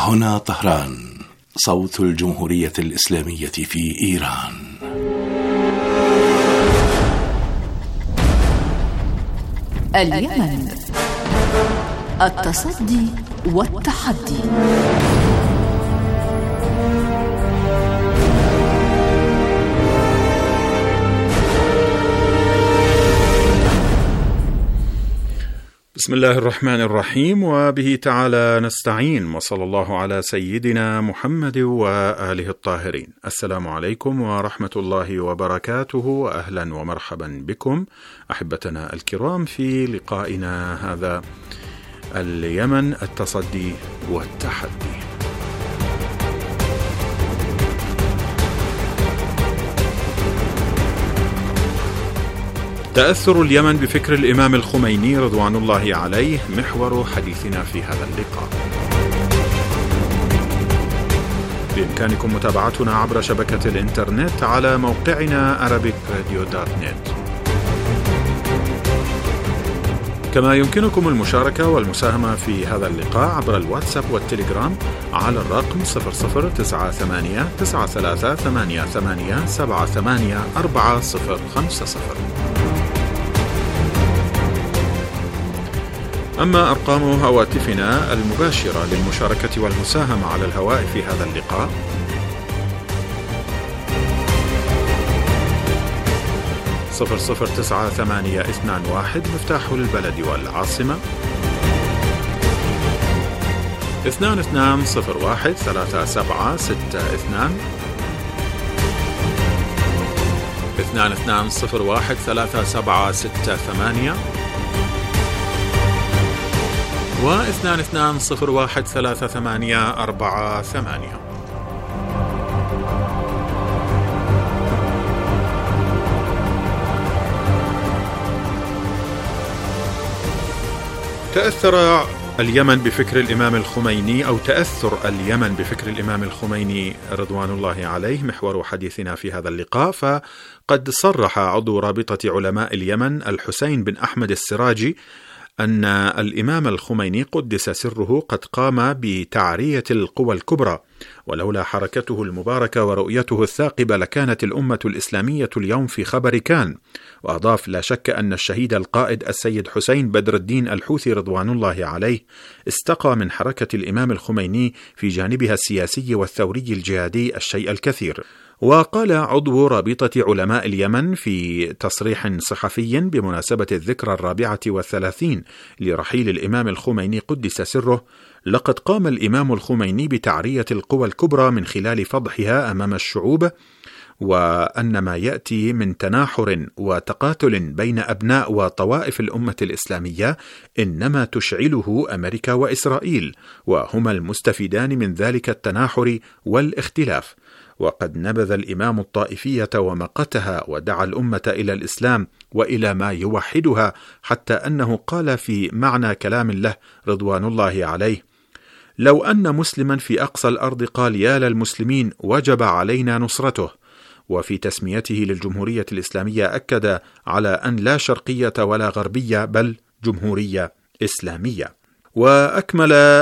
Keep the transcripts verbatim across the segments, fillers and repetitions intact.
هنا طهران، صوت الجمهورية الإسلامية في إيران. اليمن، التصدي والتحدي. بسم الله الرحمن الرحيم، وبه تعالى نستعين، وصلى الله على سيدنا محمد وآله الطاهرين. السلام عليكم ورحمة الله وبركاته، وأهلا ومرحبا بكم أحبتنا الكرام في لقائنا هذا اليمن، التصدي والتحدي. تأثر اليمن بفكر الإمام الخميني رضوان الله عليه محور حديثنا في هذا اللقاء. بإمكانكم متابعتنا عبر شبكة الإنترنت على موقعنا arabic radio dot net، كما يمكنكم المشاركة والمساهمة في هذا اللقاء عبر الواتساب والتليجرام على الرقم صفر صفر تسعة ثمانية تسعة ثلاثة ثمانية ثمانية سبعة ثمانية أربعة صفر خمسة صفر. أما أرقام هواتفنا المباشرة للمشاركة والمساهمة على الهواء في هذا اللقاء صفر صفر تسعة ثمانية اثنان واحد مفتاح البلد والعاصمة، اثنان اثنان صفر واحد ثلاثة سبعة ستة اثنان، اثنان اثنان صفر واحد ثلاثة سبعة ستة ثمانية، واثنان اثنان صفر واحد ثلاثة ثمانية أربعة ثمانية. تأثر اليمن بفكر الإمام الخميني، أو تأثر اليمن بفكر الإمام الخميني رضوان الله عليه محور حديثنا في هذا اللقاء. فقد صرح عضو رابطة علماء اليمن الحسين بن أحمد السراجي أن الإمام الخميني قدس سره قد قام بتعرية القوى الكبرى، ولولا حركته المباركة ورؤيته الثاقبة لكانت الأمة الإسلامية اليوم في خبر كان. وأضاف: لا شك أن الشهيد القائد السيد حسين بدر الدين الحوثي رضوان الله عليه استقى من حركة الإمام الخميني في جانبها السياسي والثوري الجهادي الشيء الكثير. وقال عضو رابطة علماء اليمن في تصريح صحفي بمناسبة الذكرى الرابعة والثلاثين لرحيل الإمام الخميني قدس سره: لقد قام الإمام الخميني بتعرية القوى الكبرى من خلال فضحها أمام الشعوب، وأن ما يأتي من تناحر وتقاتل بين أبناء وطوائف الأمة الإسلامية إنما تشعله أمريكا وإسرائيل، وهما المستفيدان من ذلك التناحر والاختلاف. وقد نبذ الإمام الطائفية ومقتها ودعا الأمة إلى الإسلام وإلى ما يوحدها، حتى أنه قال في معنى كلام له رضوان الله عليه: لو أن مسلما في أقصى الأرض قال يا للمسلمين وجب علينا نصرته. وفي تسميته للجمهورية الإسلامية أكد على أن لا شرقية ولا غربية بل جمهورية إسلامية. وأكمل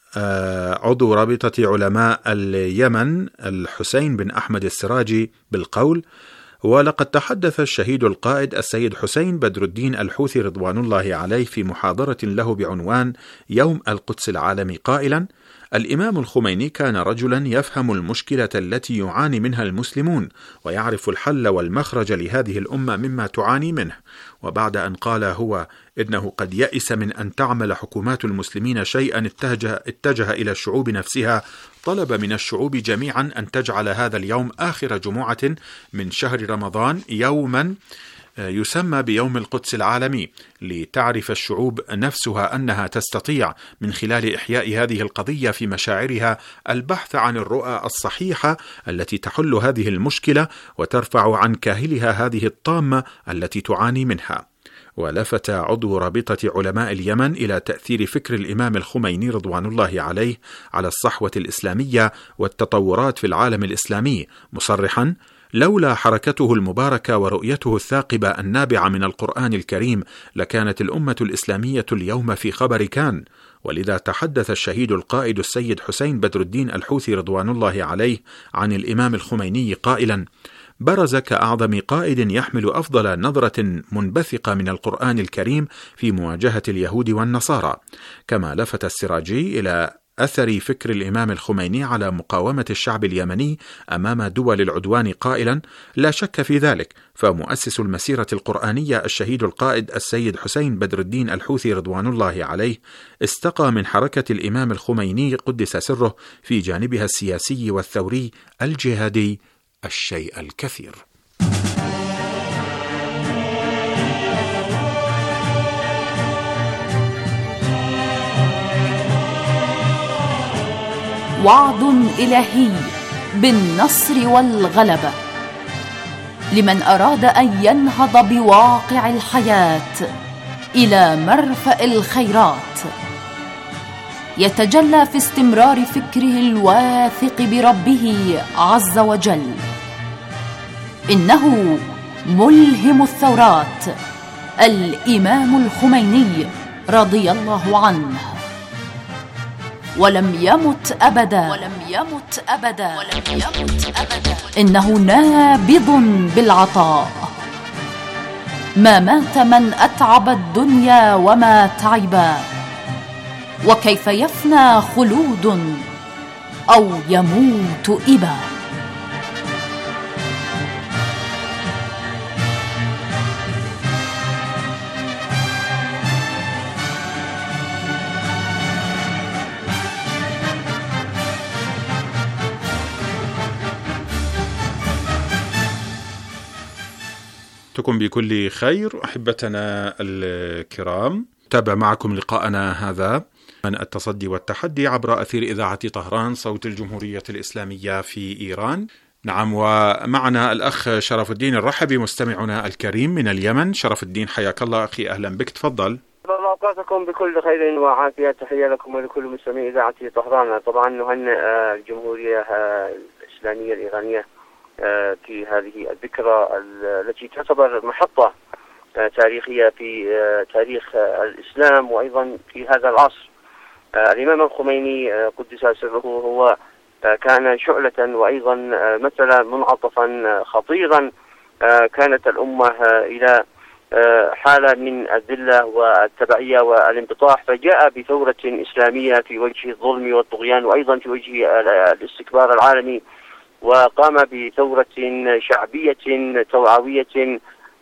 عضو رابطة علماء اليمن الحسين بن أحمد السراجي بالقول: ولقد تحدث الشهيد القائد السيد حسين بدر الدين الحوثي رضوان الله عليه في محاضرة له بعنوان يوم القدس العالمي قائلا: الإمام الخميني كان رجلا يفهم المشكلة التي يعاني منها المسلمون، ويعرف الحل والمخرج لهذه الأمة مما تعاني منه. وبعد أن قال هو إنه قد يئس من أن تعمل حكومات المسلمين شيئا اتجه, اتجه إلى الشعوب نفسها، طلب من الشعوب جميعا أن تجعل هذا اليوم آخر جمعة من شهر رمضان يوما يسمى بيوم القدس العالمي، لتعرف الشعوب نفسها أنها تستطيع من خلال إحياء هذه القضية في مشاعرها البحث عن الرؤى الصحيحة التي تحل هذه المشكلة وترفع عن كاهلها هذه الطامة التي تعاني منها. ولفت عضو رابطة علماء اليمن إلى تأثير فكر الإمام الخميني رضوان الله عليه على الصحوة الإسلامية والتطورات في العالم الإسلامي، مصرحا: لولا حركته المباركة ورؤيته الثاقبة النابعة من القرآن الكريم لكانت الأمة الإسلامية اليوم في خبر كان. ولذا تحدث الشهيد القائد السيد حسين بدر الدين الحوثي رضوان الله عليه عن الإمام الخميني قائلا: برز كأعظم قائد يحمل أفضل نظرة منبثقة من القرآن الكريم في مواجهة اليهود والنصارى. كما لفت السراجي إلى أثر فكر الإمام الخميني على مقاومة الشعب اليمني أمام دول العدوان قائلا: لا شك في ذلك، فمؤسس المسيرة القرآنية الشهيد القائد السيد حسين بدر الدين الحوثي رضوان الله عليه استقى من حركة الإمام الخميني قدس سره في جانبها السياسي والثوري الجهادي الشيء الكثير. وعد إلهي بالنصر والغلبة لمن أراد أن ينهض بواقع الحياة إلى مرفأ الخيرات، يتجلى في استمرار فكره الواثق بربه عز وجل. إنه ملهم الثورات الإمام الخميني رضي الله عنه، ولم يمت أبدا ولم يمت أبدا ولم يمت أبدا إنه نابض بالعطاء. ما مات من أتعب الدنيا وما تعبا، وكيف يفنى خلود أو يموت إبا. تكون بكل خير أحبتنا الكرام. تابع معكم لقاءنا هذا من التصدي والتحدي عبر أثير إذاعة طهران صوت الجمهورية الإسلامية في إيران. نعم، ومعنا الأخ شرف الدين الرحبي مستمعنا الكريم من اليمن. شرف الدين حياك الله أخي، أهلا بك، تفضل. أوقاتكم بكل خير وعافية، تحية لكم ولكل مستمعي إذاعة طهران. طبعا نهنئ الجمهورية الإسلامية الإيرانية في هذه الذكرى التي تعتبر محطة تاريخية في تاريخ الإسلام وأيضا في هذا العصر. الإمام الخميني قدس سره هو كان شعلة وأيضا مثلا منعطفا خطيرا. كانت الأمة إلى حالة من الذلة والتبعية والانبطاح، فجاء بثورة إسلامية في وجه الظلم والطغيان وأيضا في وجه الاستكبار العالمي، وقام بثورة شعبية توعوية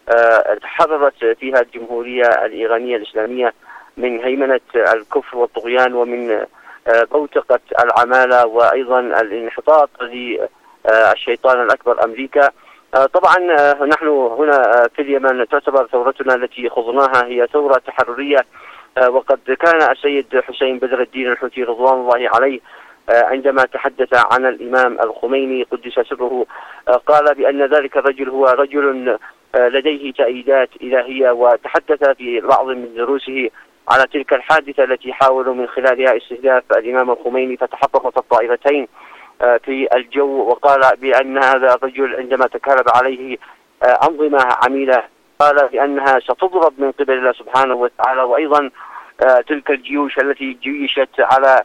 تحررت فيها الجمهورية الإيرانية الإسلامية من هيمنة الكفر والطغيان ومن بوتقة العمالة وأيضا الانحطاط للشيطان الأكبر أمريكا. طبعا نحن هنا في اليمن تعتبر ثورتنا التي خضناها هي ثورة تحررية، وقد كان السيد حسين بدر الدين الحوثي رضوان الله عليه عندما تحدث عن الإمام الخميني قدس سره قال بأن ذلك الرجل هو رجل لديه تأييدات إلهية، وتحدث في بعض من دروسه على تلك الحادثة التي حاولوا من خلالها استهداف الإمام الخميني فتحطمت الطائرتين في الجو، وقال بأن هذا الرجل عندما تكالب عليه أنظمة عميلة قال بأنها ستضرب من قبل الله سبحانه وتعالى، وأيضا تلك الجيوش التي جيشت على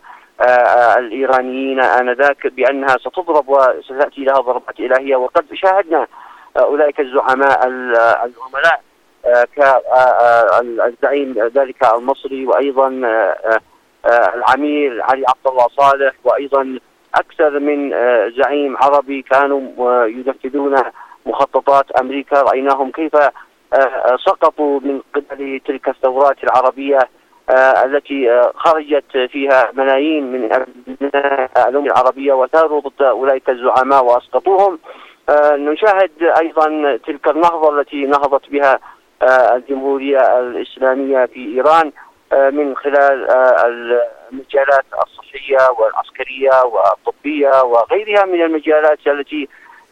الإيرانيين آنذاك بأنها ستضرب وستأتي لها ضربات إلهية. وقد شاهدنا أولئك الزعماء العملاء كالزعيم ذلك المصري وأيضا العميل علي عبد الله صالح وأيضا أكثر من زعيم عربي كانوا ينفذون مخططات أمريكا. رأيناهم كيف سقطوا من قبل تلك الثورات العربية التي خرجت فيها ملايين من أبناء الأمة العربية وثاروا ضد أولئك الزعماء وأسقطوهم. نشاهد أيضا تلك النهضة التي نهضت بها الجمهورية الإسلامية في إيران من خلال المجالات الصحية والعسكرية والطبية وغيرها من المجالات التي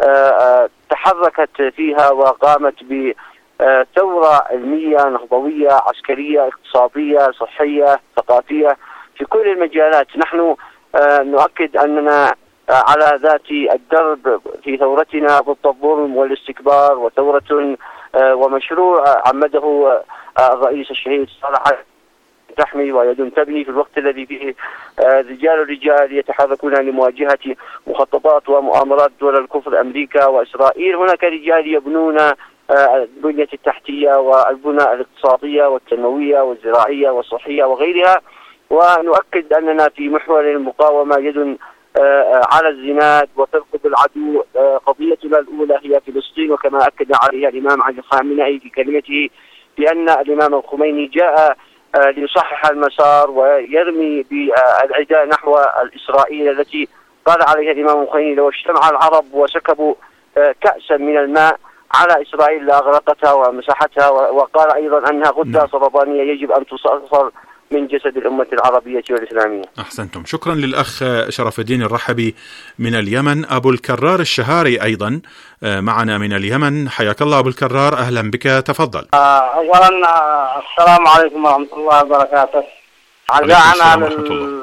تحركت فيها وقامت بثورة علمية نهضوية عسكرية اقتصادية صحية ثقافية في كل المجالات. نحن نؤكد أننا على ذات الدرب في ثورتنا ضد الظلم والاستكبار، وثورة ومشروع عمده الرئيس الشهيد صالح تحمي ويد تبني، في الوقت الذي فيه رجال الرجال يتحركون لمواجهة مخططات ومؤامرات دول الكفر أمريكا وإسرائيل. هناك رجال يبنون البنية التحتية والبنى الاقتصادية والتنموية والزراعية والصحية وغيرها. ونؤكد أننا في محور المقاومة يد على الزناد وترقب العدو. قضيتنا الأولى هي فلسطين، وكما أكد عليها الإمام علي الخامنئي في كلمته بأن الإمام الخميني جاء ليصحح المسار ويرمي بالعداء نحو الإسرائيل التي قال عليها الإمام الخميني لو اجتمع العرب وسكبوا كأسا من الماء على إسرائيل لأغرقتها ومسحتها، وقال أيضا أنها غدة سرطانية يجب أن تصفر من جسد الأمة العربية والإسلامية. أحسنتم، شكرا للأخ شرف الدين الرحبي من اليمن. أبو الكرار الشهاري أيضا معنا من اليمن، حياك الله أبو الكرار، أهلا بك، تفضل. أولا السلام عليكم ورحمة الله وبركاته. عزاءنا لل...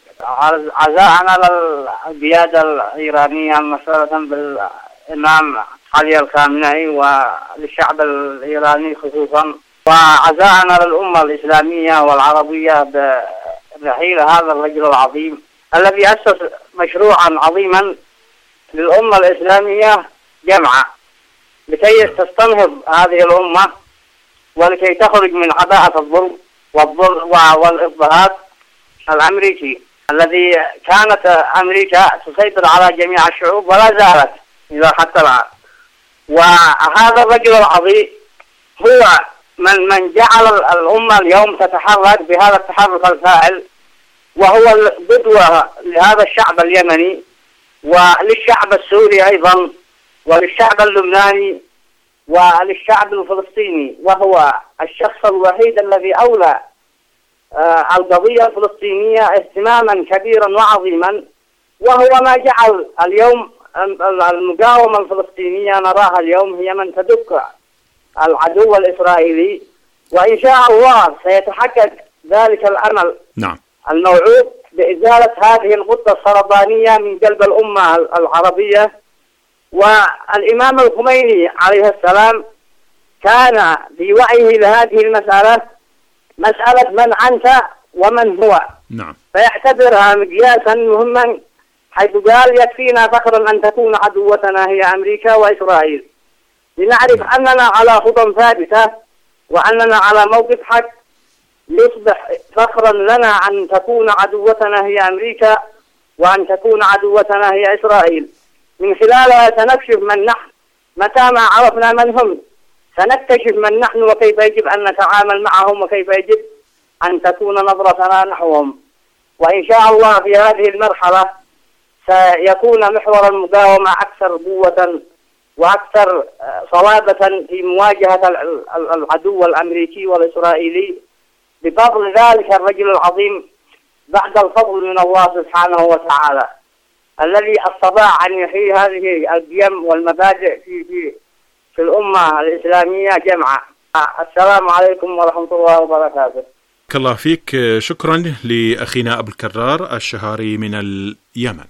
عزاءنا للقيادة الإيرانية مسألة بالإمام علي الخامنئي وللشعب الإيراني خصوصا، وعزاءنا للأمة الإسلامية والعربية برحيل هذا الرجل العظيم الذي أسس مشروعا عظيما للأمة الإسلامية جمعا لكي تستنهض هذه الأمة ولكي تخرج من عباءة الظلم والظلم والاضطهاد الأمريكي الذي كانت أمريكا تسيطر على جميع الشعوب ولا زالت إلى حتى الآن. وهذا الرجل العظيم هو من من جعل الأمة اليوم تتحرك بهذا التحرك الفاعل، وهو القدوة لهذا الشعب اليمني وللشعب السوري أيضا وللشعب اللبناني وللشعب الفلسطيني، وهو الشخص الوحيد الذي أولى القضية الفلسطينية اهتماما كبيرا وعظيما، وهو ما جعل اليوم المقاومة الفلسطينية نراها اليوم هي من تدك العدو الإسرائيلي، وإن شاء الله سيتحقق ذلك الأمل نعم الموعود بإزالة هذه الغدة السرطانية من قلب الأمة العربية. والإمام الخميني عليه السلام كان في وعيه لهذه المسألة مسألة من أنت ومن هو، نعم، فيعتبرها مقياسا مهما، حيث قال يكفينا فخرا أن تكون عدوتنا هي أمريكا وإسرائيل، لنعرف أننا على خطى ثابتة وأننا على موقف حق، يصبح فخرا لنا أن تكون عدوتنا هي أمريكا وأن تكون عدوتنا هي إسرائيل. من خلالها سنكشف من نحن، متى ما عرفنا من هم سنكتشف من نحن وكيف يجب أن نتعامل معهم وكيف يجب أن تكون نظرتنا نحوهم. وإن شاء الله في هذه المرحلة سيكون محور المقاومة أكثر قوة وأكثر صلابة في مواجهة العدو الأمريكي والإسرائيلي بفضل ذلك الرجل العظيم، بعد الفضل من الله سبحانه وتعالى الذي استطاع أن يحيي هذه القيم والمبادئ في في في الأمة الإسلامية جمعا. السلام عليكم ورحمة الله وبركاته. بارك الله فيك، شكرا لأخينا أبو الكرار الشهاري من اليمن.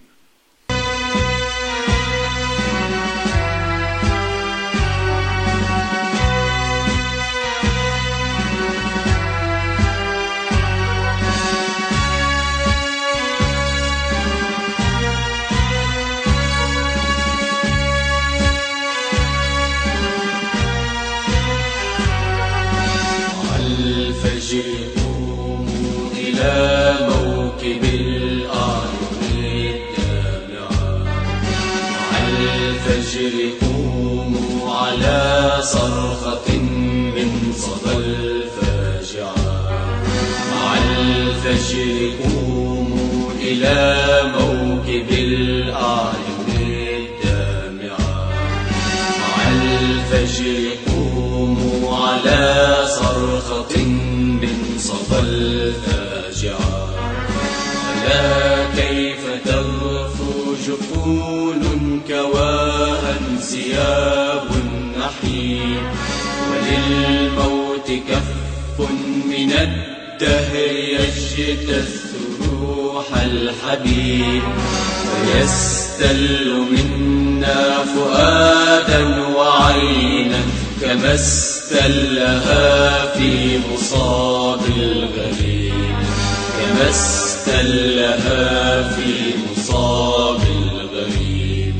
قوموا إلى موكب الأعين الدامعة، مع الفجر قوموا على صرخة من صدى الفاجعة، مع الفجر قوموا إلى موكب الأعين الدامعة، مع الفجر قوموا على صرخة من صدى الفاجعة. ألا كيف تغفو جفون كواها انسياب النحيب، وللموت كف من الدهر يجتث روح الحبيب، فيستل منا فؤادا وعينا كما استلها في مصاب الغريب. ما استلها في مصاب الغريب.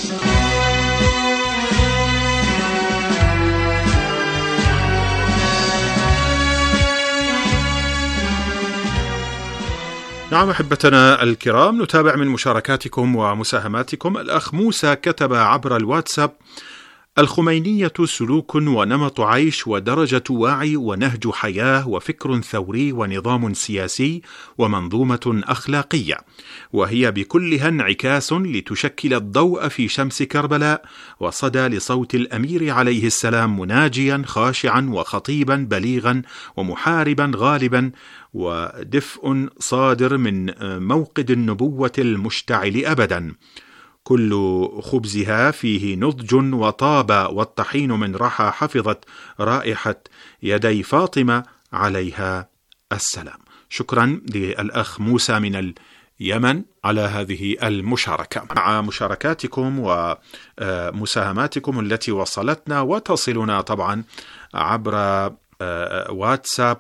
نعم أحبتنا الكرام، نتابع من مشاركاتكم ومساهماتكم. الأخ موسى كتب عبر الواتساب: الخمينية سلوك ونمط عيش ودرجة وعي ونهج حياة وفكر ثوري ونظام سياسي ومنظومة أخلاقية، وهي بكلها انعكاس لتشكل الضوء في شمس كربلاء وصدى لصوت الأمير عليه السلام، مناجيا خاشعا وخطيبا بليغا ومحاربا غالبا، ودفء صادر من موقد النبوة المشتعل أبدا. كل خبزها فيه نضج وطاب، والطحين من رحى حفظت رائحة يدي فاطمة عليها السلام. شكرا للأخ موسى من اليمن على هذه المشاركة. مع مشاركاتكم ومساهماتكم التي وصلتنا وتصلنا طبعا عبر واتساب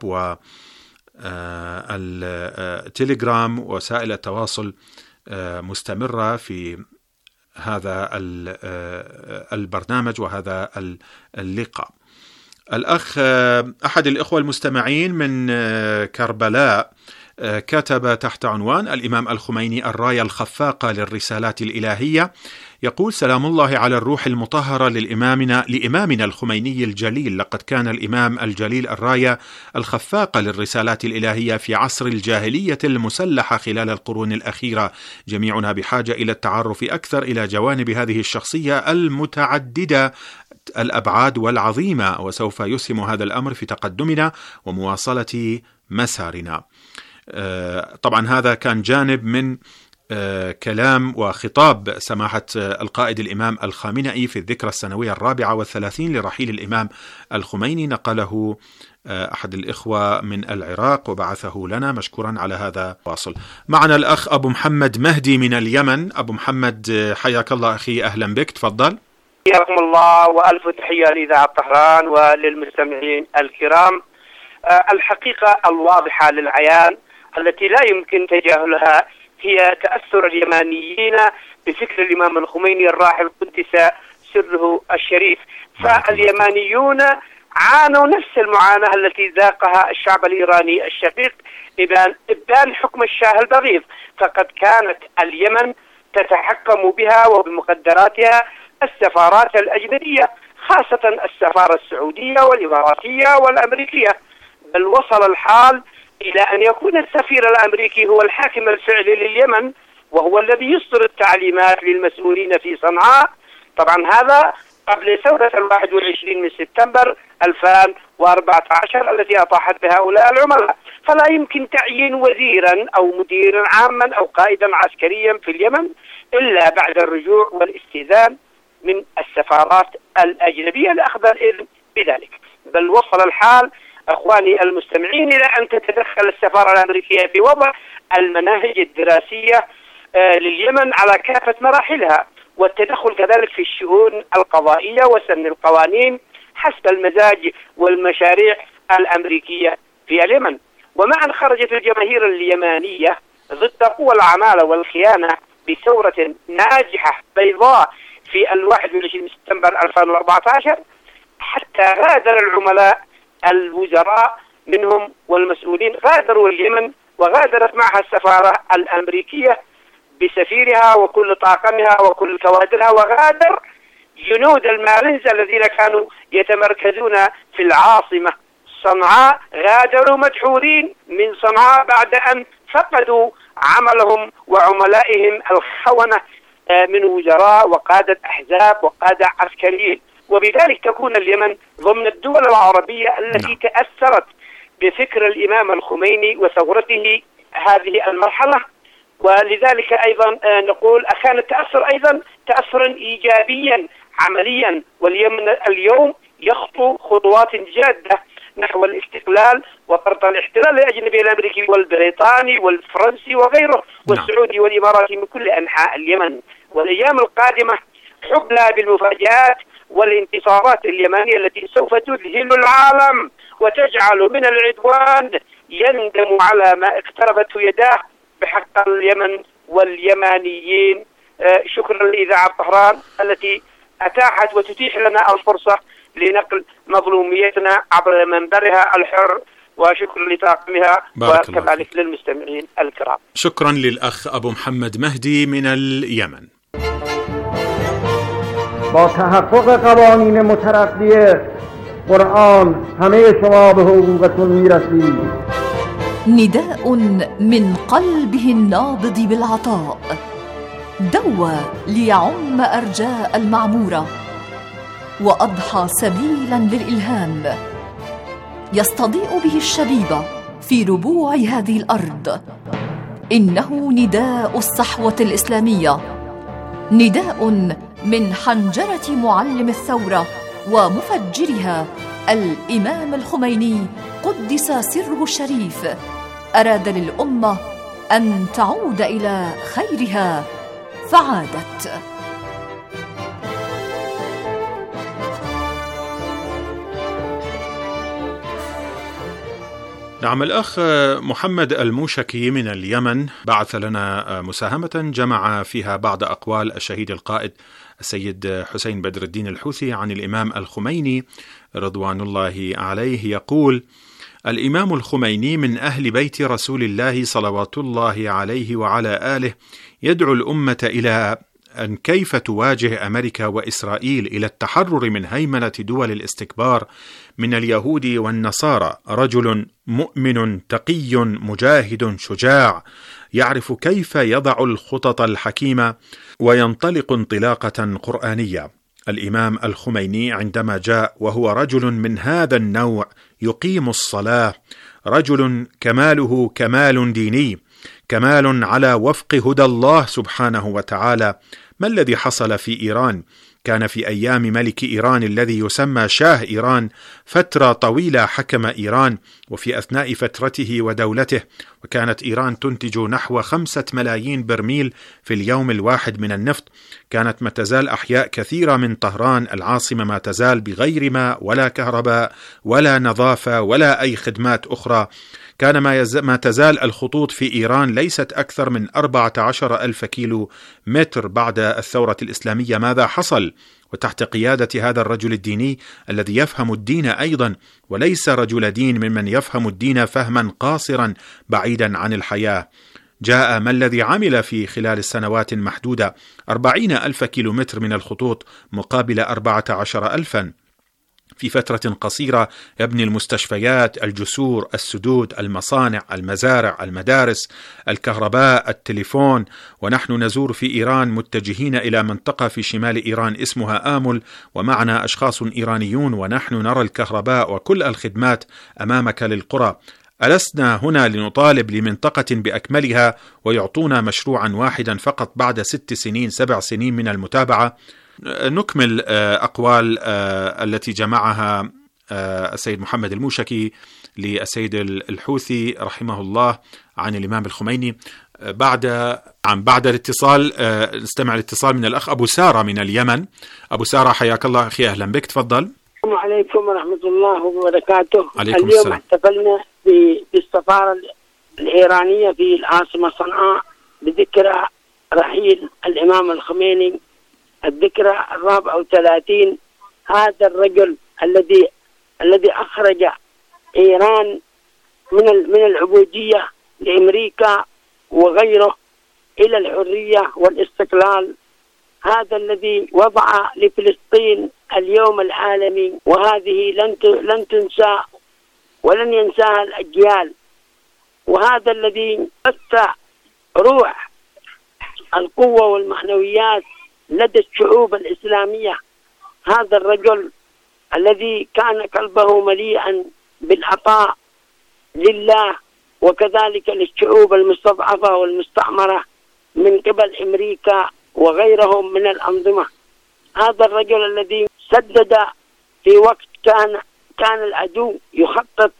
والتليجرام، وسائل التواصل مستمرة في هذا البرنامج وهذا اللقاء. الأخ أحد الإخوة المستمعين من كربلاء كتب تحت عنوان: الإمام الخميني الراية الخفاقة للرسالات الإلهية، يقول: سلام الله على الروح المطهرة للإمامنا لإمامنا الخميني الجليل. لقد كان الإمام الجليل الراية الخفاقة للرسالات الإلهية في عصر الجاهلية المسلحة خلال القرون الأخيرة. جميعنا بحاجة إلى التعرف أكثر إلى جوانب هذه الشخصية المتعددة الأبعاد والعظيمة، وسوف يسهم هذا الأمر في تقدمنا ومواصلة مسارنا. طبعا هذا كان جانب من كلام وخطاب سماحة القائد الإمام الخامنئي في الذكرى السنوية الرابعة والثلاثين لرحيل الإمام الخميني، نقله أحد الإخوة من العراق وبعثه لنا، مشكورا على هذا الواصل. معنا الأخ أبو محمد مهدي من اليمن. أبو محمد حياك الله أخي، أهلا بك، تفضل. حياكم الله، وألف تحية لإذاعة طهران وللمستمعين الكرام. الحقيقة الواضحة للعيان التي لا يمكن تجاهلها هي تأثر اليمانيين بفكر الإمام الخميني الراحل قدس سره الشريف. فاليمانيون عانوا نفس المعاناة التي ذاقها الشعب الإيراني الشقيق إبان إبان حكم الشاه البغيض. فقد كانت اليمن تتحكم بها وبمقدراتها السفارات الأجنبية، خاصة السفارة السعودية والإماراتية والأمريكية، بل وصل الحال إلى أن يكون السفير الأمريكي هو الحاكم الفعلي لليمن، وهو الذي يصدر التعليمات للمسؤولين في صنعاء. طبعا هذا قبل ثورة الواحد والعشرين من سبتمبر ألفين وأربعة عشر التي أطاحت بهؤلاء العملاء. فلا يمكن تعيين وزيرا أو مديرا عاما أو قائدا عسكريا في اليمن إلا بعد الرجوع والاستئذان من السفارات الأجنبية لأخذ الإذن بذلك. بل وصل الحال أخواني المستمعين إلى أن تتدخل السفارة الأمريكية في وضع المناهج الدراسية لليمن على كافة مراحلها، والتدخل كذلك في الشؤون القضائية وسن القوانين حسب المزاج والمشاريع الأمريكية في اليمن. ومع أن خرجت الجماهير اليمانية ضد قوى العمالة والخيانة بثورة ناجحة بيضاء في الواحد والعشرين من سبتمبر ألفين وأربعة عشر، حتى غادر العملاء الوزراء منهم والمسؤولين غادروا اليمن، وغادرت معها السفارة الأمريكية بسفيرها وكل طاقمها وكل كوادرها، وغادر جنود المارينز الذين كانوا يتمركزون في العاصمة صنعاء، غادروا مدحورين من صنعاء بعد أن فقدوا عملهم وعملائهم الخونة من وزراء وقادة أحزاب وقادة عسكريين. وبذلك تكون اليمن ضمن الدول العربية التي تأثرت بفكر الإمام الخميني وثورته هذه المرحلة. ولذلك أيضا نقول كان التأثر أيضا تأثرا إيجابيا عمليا، واليمن اليوم يخطو خطوات جادة نحو الاستقلال وطرد الاحتلال الأجنبي الأمريكي والبريطاني والفرنسي وغيره والسعودي والإماراتي من كل أنحاء اليمن. والأيام القادمة حبلى بالمفاجآت والانتصارات اليمنية التي سوف تذهل العالم وتجعل من العدوان يندم على ما اقتربته يداه بحق اليمن واليمانيين. شكرا لإذاعة طهران التي أتاحت وتتيح لنا الفرصة لنقل مظلوميتنا عبر منبرها الحر، وشكرا لطاقمها وكذلك للمستمعين الكرام. شكرا للأخ أبو محمد مهدي من اليمن. با تحقق قوانین مترقی قرآن همه شما به حقوقتون میرسید. نداء من قلبه النابض بالعطاء دوى ليعم أرجاء المعمورة، وأضحى سبيلا للإلهام يستضيء به الشبيبة في ربوع هذه الأرض. إنه نداء الصحوة الإسلامية، نداء من حنجرة معلم الثورة ومفجرها الإمام الخميني قدس سره الشريف. أراد للأمة أن تعود إلى خيرها فعادت. نعم، الأخ محمد الموشكي من اليمن بعث لنا مساهمة جمع فيها بعض أقوال الشهيد القائد السيد حسين بدر الدين الحوثي عن الإمام الخميني رضوان الله عليه. يقول: الإمام الخميني من أهل بيت رسول الله صلوات الله عليه وعلى آله، يدعو الأمة إلى أن كيف تواجه أمريكا وإسرائيل إلى التحرر من هيمنة دول الاستكبار من اليهود والنصارى. رجل مؤمن تقي مجاهد شجاع، يعرف كيف يضع الخطط الحكيمة وينطلق انطلاقة قرآنية. الإمام الخميني عندما جاء وهو رجل من هذا النوع يقيم الصلاة، رجل كماله كمال ديني، كمال على وفق هدى الله سبحانه وتعالى. ما الذي حصل في إيران؟ كان في أيام ملك إيران الذي يسمى شاه إيران فترة طويلة حكم إيران، وفي أثناء فترته ودولته وكانت إيران تنتج نحو خمسة ملايين برميل في اليوم الواحد من النفط. كانت ما تزال أحياء كثيرة من طهران العاصمة ما تزال بغير ماء ولا كهرباء ولا نظافة ولا أي خدمات أخرى. كان ما, يز... ما تزال الخطوط في إيران ليست أكثر من أربعة عشر ألف كيلو متر بعد الثورة الإسلامية. ماذا حصل؟ وتحت قيادة هذا الرجل الديني الذي يفهم الدين أيضا، وليس رجل دين ممن يفهم الدين فهما قاصرا بعيدا عن الحياة. جاء ما الذي عمل في خلال السنوات المحدودة؟ أربعين ألف كيلو متر من الخطوط مقابل أربعة عشر ألفا. في فترة قصيرة يبني المستشفيات، الجسور، السدود، المصانع، المزارع، المدارس، الكهرباء، التليفون. ونحن نزور في إيران متجهين إلى منطقة في شمال إيران اسمها آمل، ومعنا أشخاص إيرانيون، ونحن نرى الكهرباء وكل الخدمات أمامك للقرى. ألسنا هنا لنطالب لمنطقة بأكملها ويعطونا مشروعا واحدا فقط بعد ست سنين سبع سنين من المتابعة؟ نكمل أقوال التي جمعها السيد محمد الموشكي للسيد الحوثي رحمه الله عن الإمام الخميني. بعد عن بعد الاتصال نستمع الاتصال من الأخ أبو سارة من اليمن. أبو سارة حياك الله أخي، أهلا بك، تفضل. السلام عليكم ورحمة الله وبركاته. عليكم اليوم السلام. احتفلنا بالسفارة الإيرانية في العاصمة صنعاء بذكرى رحيل الإمام الخميني، الذكرى الرابعة وثلاثين. هذا الرجل الذي الذي أخرج إيران من من العبودية لأمريكا وغيره إلى الحرية والاستقلال، هذا الذي وضع لفلسطين اليوم العالمي، وهذه لن لن تنسى ولن ينساها الأجيال. وهذا الذي بث روح القوة والمعنويات لدى الشعوب الإسلامية. هذا الرجل الذي كان قلبه مليئا بالعطاء لله وكذلك للشعوب المستضعفة والمستعمرة من قبل أمريكا وغيرهم من الأنظمة. هذا الرجل الذي سدد في وقت كان كان العدو يخطط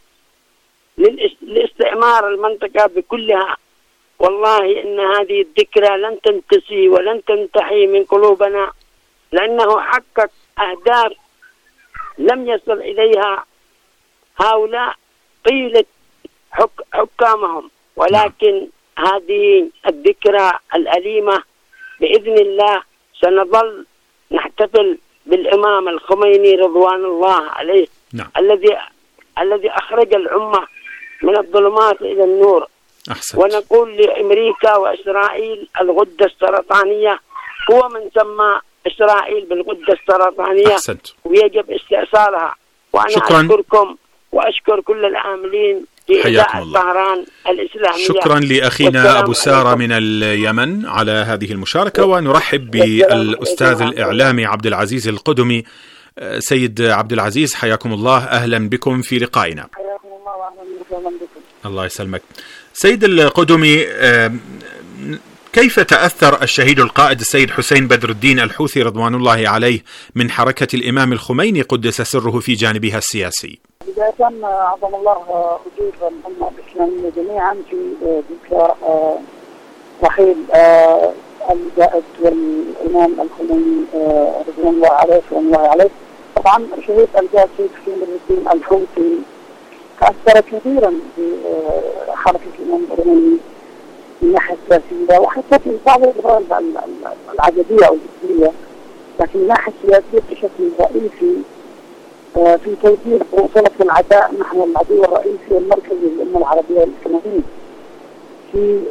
لاستعمار المنطقة بكلها. والله إن هذه الذكرى لن تنتسي ولن تنتحي من قلوبنا، لأنه حقق أهداف لم يصل إليها هؤلاء طيلة حك حكامهم، ولكن هذه الذكرى الأليمة بإذن الله سنظل نحتفل بالإمام الخميني رضوان الله عليه. نعم. الذي الذي أخرج الأمة من الظلمات إلى النور. أحسنت. ونقول لأمريكا وإسرائيل الغدة السرطانية، هو من سمى إسرائيل بالغدة السرطانية. أحسنت. ويجب استئصالها. وأنا شكرا. أشكركم وأشكر كل العاملين في إذاعة طهران الإسلامية. شكرا لأخينا أبو سارة من اليمن على هذه المشاركة، ونرحب بالأستاذ الإعلامي عبد العزيز القدمي. سيد عبد العزيز حياكم الله، أهلا بكم في لقائنا. حياكم الله وأهلا بكم. الله يسلمك. سيد القدمي، كيف تأثر الشهيد القائد السيد حسين بدر الدين الحوثي رضوان الله عليه من حركة الإمام الخميني قدس سره في جانبها السياسي؟ بداية عظم الله أجور الأمة الإسلامية جميعا في ذكرى رحيل القائد والإمام الخميني رضوان الله عليه رضوان الله عليه. طبعا الشهيد القائد السيد حسين بدر الدين الحوثي تأثر كثيرا بحركة الإمام الخميني من الناحية السياسية، وحتى في بعض الأمور العددية أو الجزئية، لكن من الناحية السياسية بشكل رئيسي في توجيه بوصلة العداء نحو العدو الرئيسي والمركزي للأمة العربية الإسلامية، في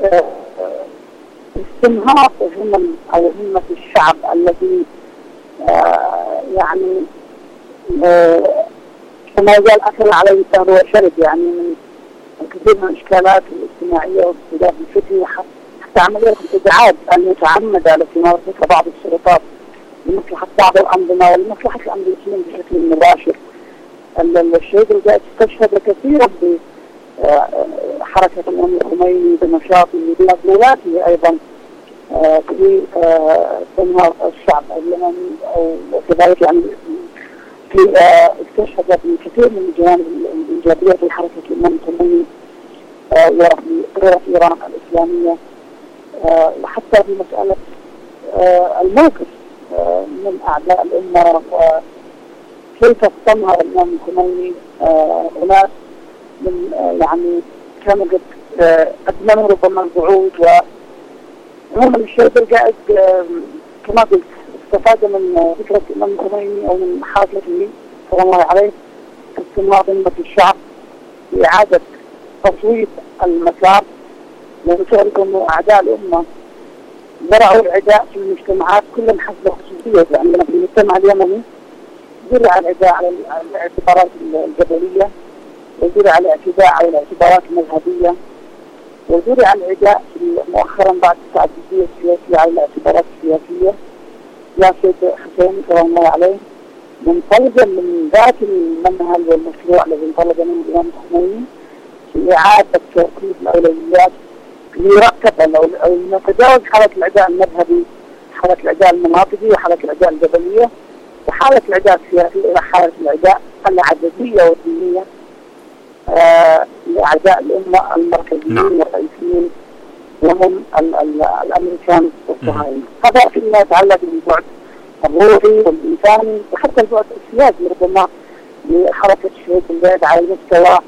استنهاض همم أو همة الشعب الذي يعني كما يقال أكل عليه الدهر وشرب، يعني من الكثير من الإشكالات الاجتماعية والاختلاف الفكري، حتى عملية الإبعاد المتعمدة التي مارستها بعض السلطات لمصلحة بعض الأنظمة ولمصلحة الأمريكيين بشكل مباشر. الشهيد القائد استشهد كثيرا بحركة الإمام الخميني بنشاطه بمسؤولاته أيضا في تنهاض الشعب اليمني، أو كذلك يعني في استشهد بكثير من الجوانب الإيجابية في حركة الإمام الخميني وفي قرية إيران الإسلامية، وحتى في مسألة الموقف من أعداء الأمة، كيف استنهض الإمام الخميني هناك من يعني كانوا قد أدمنوا ربما القعود. وعموما الشهيد القائد كما قلت استفاد من فكرة الإمام الخميني أو من حافلته صلى الله عليه في استنهاض همة الشعب لإعادة تصويت المسار، لأنه تعرف أنه أعداء الأمة زرعوا العداء في المجتمعات كل حسب خصوصية، لأننا في المجتمع اليمني زرع العداء على الاعتبارات الجبلية، وزرع الاعتداء على الاعتبارات المذهبية، وزرع العداء مؤخرا بعد التعددية السياسية على الاعتبارات السياسية. يا سيد حسين رضي الله عليه منطلقا من ذات المنهل والمشروع الذي انطلق منه الإمام الخميني في إعادة ترتيب الأولويات ليركب أو يتجاوز حالة العداء المذهبي، حالة العداء المناطقي، وحالة العداء الجبلية، وحالة العداء السياسي إلى حالة العداء العددية والدينية آه لأعداء الأمة المركزيين والرئيسيين وهم ال ال الأمريكان والصهاينة. هذا فيما يتعلق بالبعد الروحي والإنساني وحتى البعد السياسي ربما لحركة الشهيد القائد على المستوى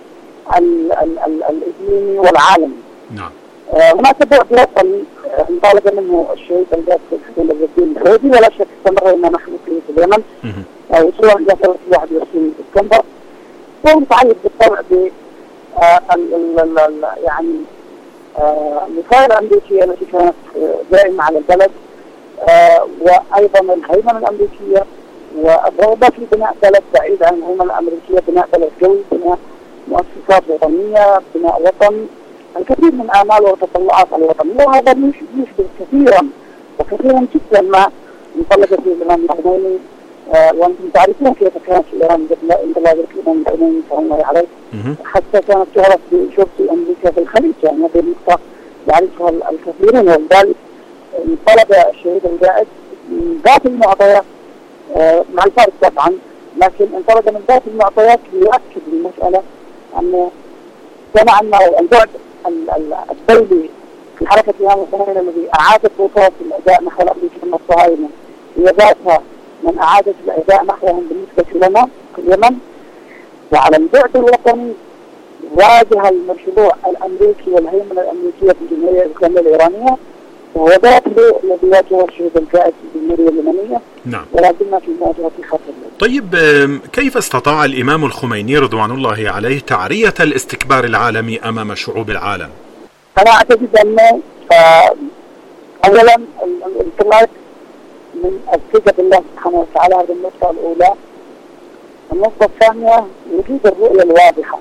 الديني والعالمي. نعم. هناك بعد وطني انطلق منه الشهيد القائد حسين بدر الدين الحوثي، ولا شك استمرنا نحن في اليمن وصولا إلى ثلاثة واحد وعشرين سبتمبر، هو متعلق بالطبع ب يعني المسائل الأمريكية التي كانت دائمة على البلد، وأيضا الهيمنة الأمريكية والرغبة في بناء بلد بعيد عن الهيمنة الأمريكية، بناء بلد قوي، بناء مؤسسات وطنية، بناء وطن، الكثير من آمال وتطلعات الوطنية، وهذا يشبه كثيرا وكثيرا جدا ما انطلق فيه الإمام الخميني. وأنتم تعرفون كيف كانت إيران قبل انطلاق الإمام الخميني صلى الله عليه، حتى كانت تعرف بشرطة أمريكا في الخليج، يعني هذه النقطة يعرفها الكثيرون، ولذلك طلب الشهيد القائد من ذات المعطيات مع الفارق طبعا، لكن انطلق من ذات المعطيات ليؤكد المسألة أنه كما أنه البعد الدولي في حركة الإمام الخميني الذي أعادت وصول الأداء نحو الأمريكان والصهاينة هي ذاتها من أعادت الأداء نحوهم بالنسبة لنا في اليمن، وعلى البعد الوطني واجه المشروع الامريكي والهيمنه الامريكيه في الجمهوريه الاسلاميه الايرانيه، وهو ذاته الذي واجه الشهيد القائد في الجمهوريه اليمنيه. نعم. ولا زلنا في مواجهه خطر. طيب كيف استطاع الامام الخميني رضوان الله عليه تعرية الاستكبار العالمي امام شعوب العالم؟ انا اعتقد انه اولا الانطلاق من الثقه بالله سبحانه وتعالى، هذه النقطه الاولى. النقطه الثانيه وجود الرؤيه الواضحه،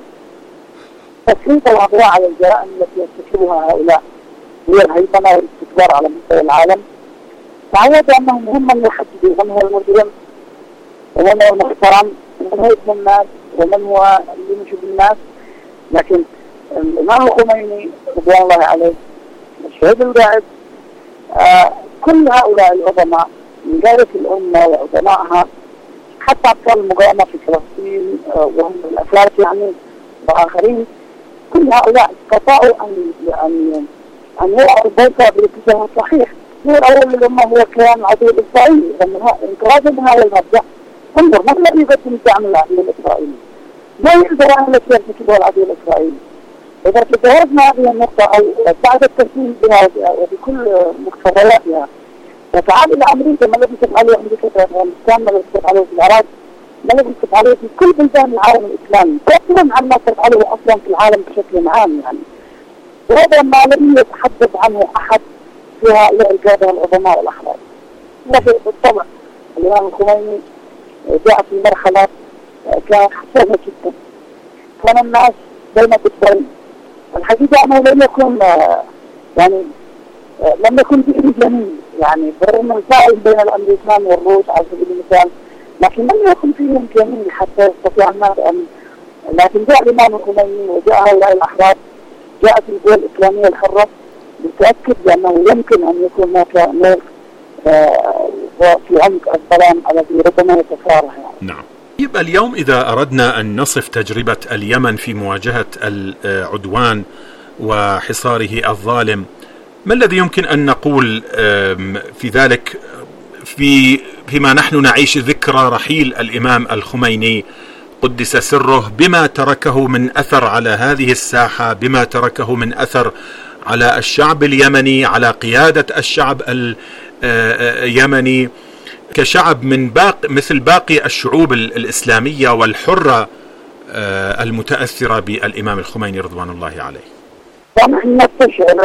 تسليط الاضواء على الجرائم التي يرتكبها هؤلاء هي الهيمنه والاستكبار على مستوى العالم. تعود انهم هم من يحددوا من هو المجرم ومن هو المحترم ومن هو ابن الناس ومن هو اللي ينشد الناس. لكن الامام الخميني رضوان الله عليه، الشهيد القائد، آه كل هؤلاء العظماء من قادة الامه وعظمائها، حتى ابطال المقاومه في فلسطين آه وهم الافلاس يعني واخرين، كل هؤلاء استطاعوا ان ان ان يرعوا البيضة بالاتجاه الصحيح. هو الاول للامه هو كان عدو الاسرائيلي، انقراضا من هذا المبدا. انظر ما الذي يقدم الدعم للعدو الاسرائيلي؟ ما الجرائم التي يرتكبها العدو الاسرائيلي؟ اذا تجاوزنا هذه النقطه او بعد التسليم بها وبكل مقتضياتها، وتعال الى امريكا، ما الذي تفعله امريكا في افغانستان، ما الذي تفعله في العراق، ما الذي تفعله في كل بلدان العالم الاسلامي، فضلا عن ما تفعله اصلا في العالم بشكل عام يعني. وهذا ما لم يتحدث عنه احد في هؤلاء القاده العظماء والاحرار. لكن بالطبع الامام الخميني جاء في مرحله كانت حساسه جدا، كان الناس بين قطبين. الحقيقه انه لم يكن يعني لم يكن فيه جميل يعني برغم الفائز بين الامريكان والروس على سبيل المثال، لكن لم يكن فيهم جميل حتى يستطيع الناس ان. لكن جاء الامام الخميني وجاء هؤلاء الاحرار، جاءت الدول الاسلاميه الحره لتاكد بانه يمكن ان يكون هناك نور في عمق الظلام الذي ربما يتفارح يعني. نعم. طيب اليوم إذا أردنا أن نصف تجربة اليمن في مواجهة العدوان وحصاره الظالم، ما الذي يمكن أن نقول في ذلك في فيما نحن نعيش ذكرى رحيل الإمام الخميني قدس سره، بما تركه من أثر على هذه الساحة، بما تركه من أثر على الشعب اليمني، على قيادة الشعب اليمني كشعب من باقي مثل باقي الشعوب الإسلامية والحرة المتأثرة بالإمام الخميني رضوان الله عليه؟ نحن نستشعر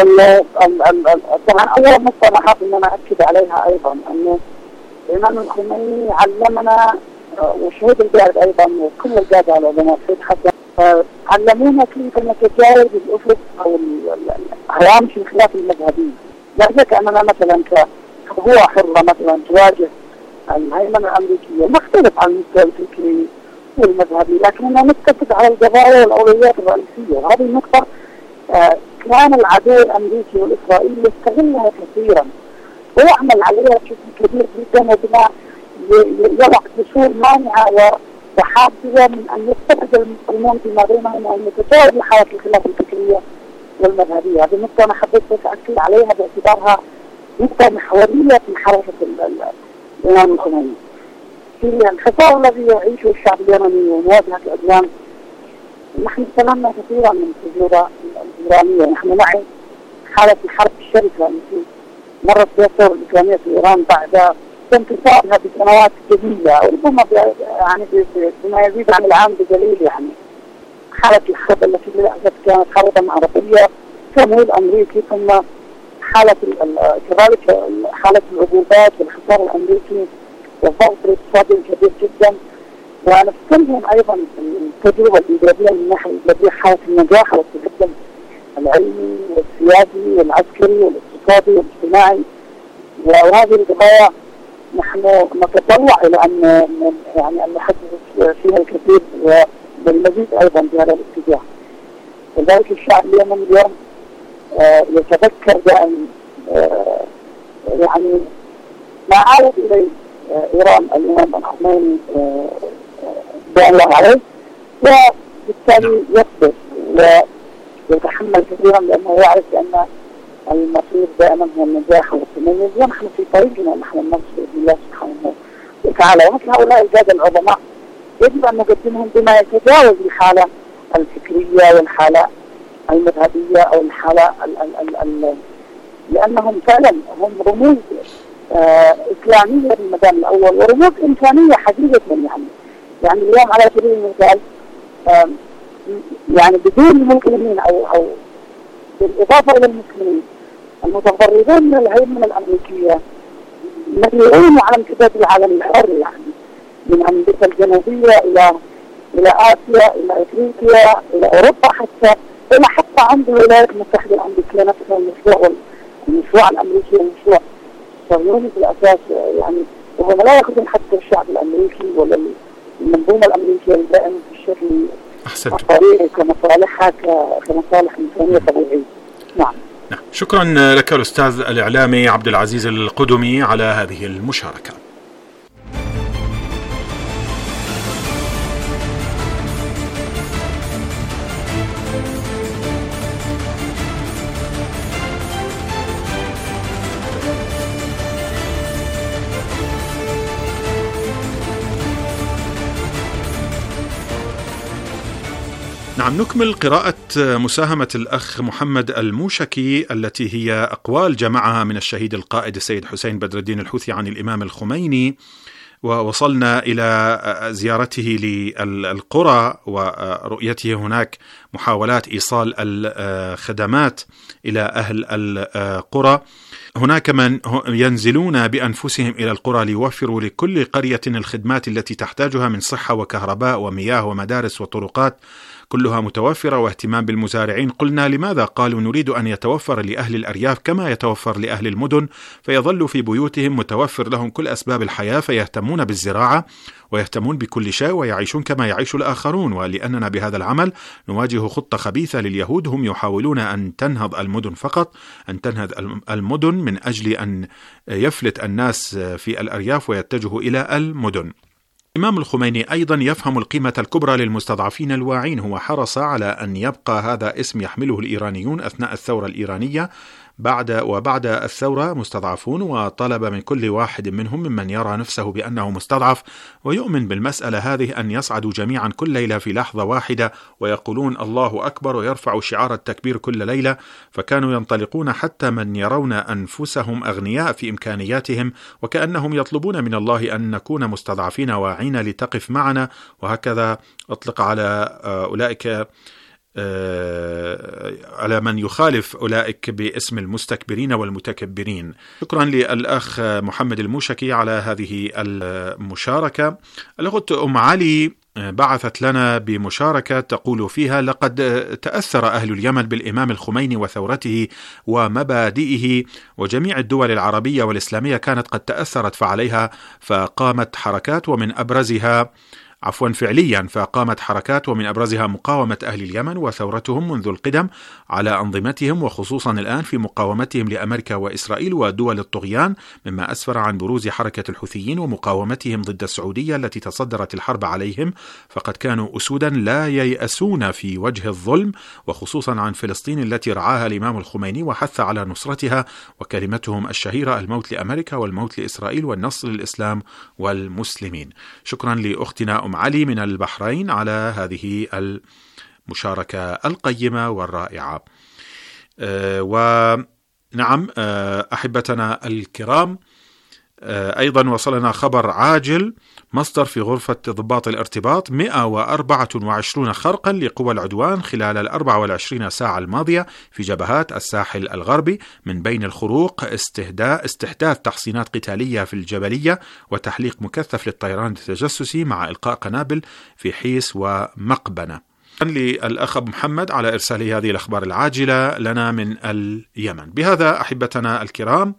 طبعا أول نقطة أنا حابب أن أنا أكد عليها أيضا أنه الإمام الخميني علمنا، وشهيد القائد أيضا وكل القادة العظماء سيد حسن علمونا كيف نتجاوز الأفق أو الهوامش الخلاف المذهبي. لا شك أننا مثلا كقوة حرة مثلا تواجه الهيمنة الأمريكية نختلف عن المستوى الفكري والمذهبي، لكننا نتفق على القضايا والأولويات الرئيسية. هذه النقطة آه كان العدو الأمريكي والإسرائيلي يستغلها كثيرا ويعمل عليها بشكل كبير جدا، وبما يضع جسور مانعة وحافزة من أن يستفز المسلمون فيما بينهم وأن يتجاوزوا حالة الخلاف الفكرية والمذهبية. هذه النقطة أنا حبيت أتأكد عليها باعتبارها نقطة محورية في حركة الإمام الخميني. في الحصار الذي يعيشه الشعب اليمني ومواجهة العدوان، نحن استلمنا كثيرا من التجربة الإيرانية. نحن معي حالة الحرب الشرسة التي مرت بها الثورة الإسلامية في إيران بعد انتصارها بسنوات جديدة، وربما يعني بما يزيد عن العام بقليل. يعني حالة الحرب التي للأسف كانت حربا عربية، تمويل أمريكي، ثم حالة كذلك حالة العقوبات والحصار الأمريكي والضغط الاقتصادي الكبير جدا. ونستلهم أيضا التجربة الإيجابية من الناحية الإيجابية، حالة النجاح والتقدم العلمي والسياسي والعسكري والاقتصادي والاجتماعي. وهذه القضايا نحن نتطلع إلى أن يعني أن نحدث فيها الكثير والمزيد أيضا في هذا الاتجاه. لذلك الشعب اليمني اليوم آه يتذكر دائما آه يعني ما عاد إليه آه إيران الإمام الخميني رضوان الله عليه، وبالتالي يصبر ويتحمل كثيرا لأنه يعرف أن المصير دائما هو النجاح والتميز، ونحن في طريقنا نحن النصر بإذن الله سبحانه وتعالى. ومثل هؤلاء القادة العظماء يجب أن نقدمهم بما يتجاوز الحالة الفكرية الفكرية والحالة المذهبية أو الحالة ال ال ال ال لأنهم فعلا هم رموز آه إسلامية في المقام الأول ورموز إنسانية حقيقة. يعني يعني اليوم على سبيل المثال آه يعني بدون المسلمين أو أو بالإضافة إلى المسلمين المتفرغون من الهيمنة الأمريكية مليئون على امتداد العالم الحر، يعني من أمريكا الجنوبية إلى إلى آسيا إلى أفريقيا إلى أوروبا، حتى إلى حتى عند الولايات المتحدة الأمريكية نفسها. المشروع المشروع الأمريكي ومشروع صهيوني في الأساس، يعني وهم لا يخدم حتى الشعب الأمريكي ولا المنظومة الأمريكية الدائمة بالشكل الطبيعي كمصالحها كمصالح إنسانية طبيعية. نعم. نعم. شكرا لك الأستاذ الإعلامي عبد العزيز القدمي على هذه المشاركة. نعم، نكمل قراءة مساهمة الأخ محمد الموشكي التي هي أقوال جمعها من الشهيد القائد السيد حسين بدر الدين الحوثي عن الإمام الخميني، ووصلنا إلى زيارته للقرى ورؤيته هناك محاولات إيصال الخدمات إلى أهل القرى. هناك من ينزلون بأنفسهم إلى القرى ليوفروا لكل قرية الخدمات التي تحتاجها من صحة وكهرباء ومياه ومدارس وطرقات كلها متوفرة، واهتمام بالمزارعين. قلنا لماذا؟ قالوا نريد أن يتوفر لأهل الأرياف كما يتوفر لأهل المدن، فيظلوا في بيوتهم متوفر لهم كل أسباب الحياة، فيهتمون بالزراعة ويهتمون بكل شيء ويعيشون كما يعيش الآخرون. ولأننا بهذا العمل نواجه خطة خبيثة لليهود، هم يحاولون أن تنهض المدن فقط، أن تنهض المدن من أجل أن يفلت الناس في الأرياف ويتجهوا إلى المدن. الإمام الخميني أيضا يفهم القيمة الكبرى للمستضعفين الواعين. هو حرص على أن يبقى هذا اسم يحمله الإيرانيون أثناء الثورة الإيرانية بعد وبعد الثورة مستضعفون، وطلب من كل واحد منهم ممن يرى نفسه بأنه مستضعف ويؤمن بالمسألة هذه أن يصعدوا جميعا كل ليلة في لحظة واحدة ويقولون الله أكبر ويرفعوا شعار التكبير كل ليلة. فكانوا ينطلقون حتى من يرون أنفسهم أغنياء في إمكانياتهم، وكأنهم يطلبون من الله أن نكون مستضعفين واعين لتقف معنا. وهكذا أطلق على أولئك على من يخالف أولئك باسم المستكبرين والمتكبرين. شكرا للأخ محمد الموشكي على هذه المشاركة. الأخت أم علي بعثت لنا بمشاركة تقول فيها: لقد تأثر أهل اليمن بالإمام الخميني وثورته ومبادئه، وجميع الدول العربية والإسلامية كانت قد تأثرت فعليها فقامت حركات، ومن أبرزها عفوا فعليا فقامت حركات ومن أبرزها مقاومة أهل اليمن وثورتهم منذ القدم على أنظمتهم، وخصوصا الآن في مقاومتهم لأمريكا وإسرائيل ودول الطغيان، مما أسفر عن بروز حركة الحوثيين ومقاومتهم ضد السعودية التي تصدرت الحرب عليهم. فقد كانوا أسودا لا ييأسون في وجه الظلم، وخصوصا عن فلسطين التي رعاها الإمام الخميني وحث على نصرتها، وكلمتهم الشهيرة: الموت لأمريكا والموت لإسرائيل والنصر للإسلام والمسلمين. شكرا لأختنا أم علي من البحرين على هذه المشاركة القيمة والرائعة. أه ونعم أه أحبتنا الكرام، أه أيضا وصلنا خبر عاجل: مصدر في غرفة ضباط الارتباط: مئة وأربعة وعشرين خرقا لقوى العدوان خلال الأربع والعشرين ساعة الماضية في جبهات الساحل الغربي، من بين الخروق استحداث تحصينات قتالية في الجبلية وتحليق مكثف للطيران التجسسي مع إلقاء قنابل في حيس ومقبنة. للأخ محمد على إرسال هذه الأخبار العاجلة لنا من اليمن. بهذا أحبتنا الكرام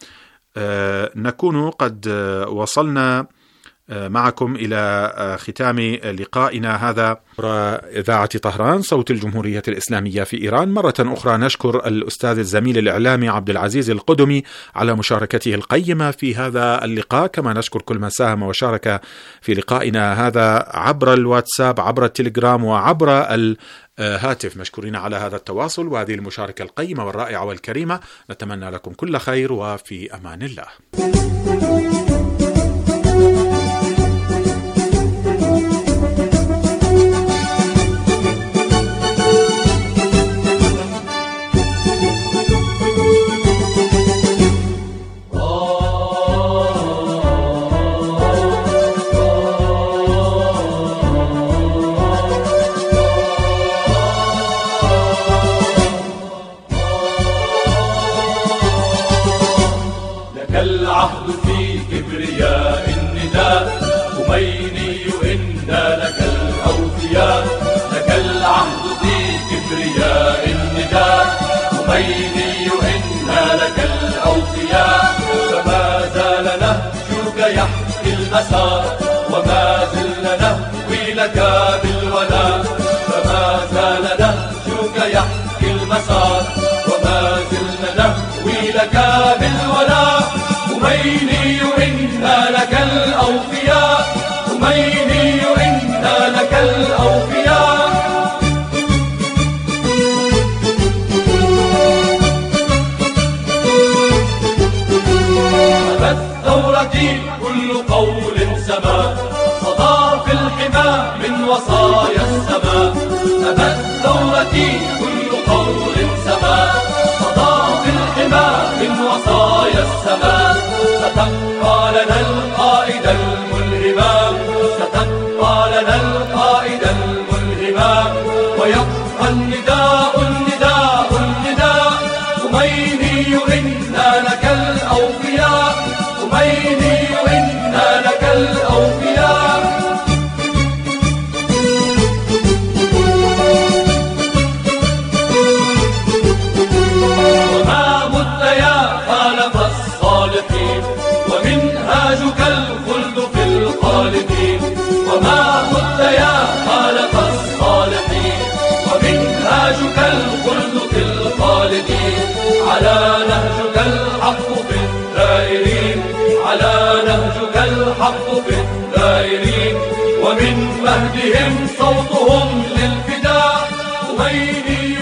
نكون قد وصلنا معكم إلى ختام لقائنا هذا إذاعة طهران صوت الجمهورية الإسلامية في إيران. مرة أخرى نشكر الأستاذ الزميل الإعلامي عبد العزيز القدمي على مشاركته القيمة في هذا اللقاء، كما نشكر كل من ساهم وشارك في لقائنا هذا عبر الواتساب، عبر التليجرام، وعبر الهاتف. مشكورين على هذا التواصل وهذه المشاركة القيمة والرائعة والكريمة. نتمنى لكم كل خير وفي أمان الله. العهد في كبرياء النداء خميني إنا لك الأوفياء لك العهد في كبرياء النداء خميني إنا لك الأوفياء فما زال نهجك يحكي المسار وما زلنا نهوي لك بالولاء فما زال نهجك يحكي المسار وما زلنا نهوي لك بالولاء خميني إنا لك الأوفياء خميني إنا لك الأوفياء أبت ثورتي كل قول سما صدى في الحمى من وصايا السماء أبت ثورتي كل قول سما صدى في الحمى من وصايا السماء ستبقى لنا القائد الملهما ستبقى لنا القائد الملهما ويبقى النداء النداء النداء خميني إنا لك الأوفياء خميني إنا لك الأوفياء وما مت يا خالف الصالحين ومنهاجك الخلد في الخالدين وما مت يا خالف الصالحين ومنهاجك الخلد في الخالدين على نهجك الحق في الدائرين على نهجك الحق في الدائرين ومن مهدهم صوتهم للفداء خميني